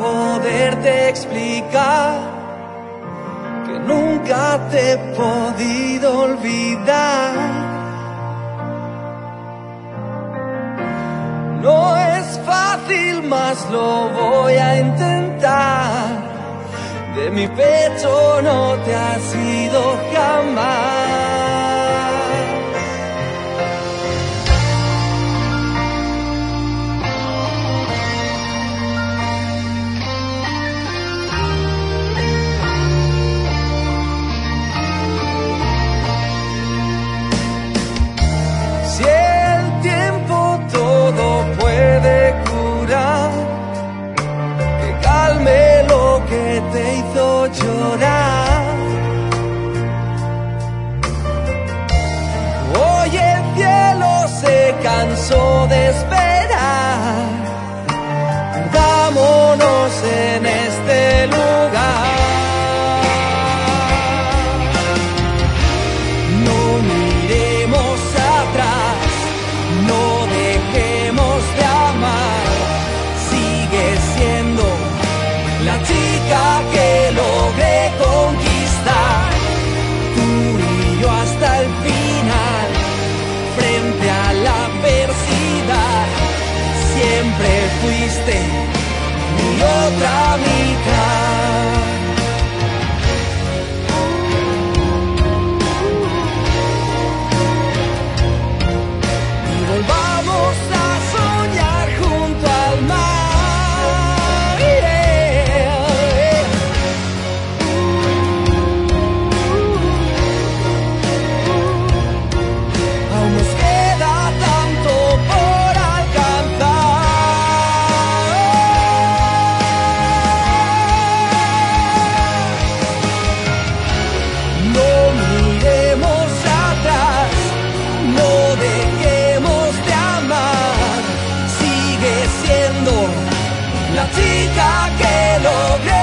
poderte explicar que nunca te he podido olvidar. No es fácil, mas lo voy a intentar. De mi pecho no te has ido jamás. Si el tiempo todo puede curar, que calme lo que te hizo llorar. Hoy el cielo se cansó de esperar. Perdámonos en este lugar. No miremos atrás, no dejemos de amar. Sigue siendo la chica que logré conquistar. Tú y yo hasta el final, frente a la adversidad. Siempre fuiste mi otra mitad. Y volvamos a soñar junto al mar. Aún nos queda tanto por alcanzar. No miremos atrás, no dejemos de amar. Sigue siendo la chica que logré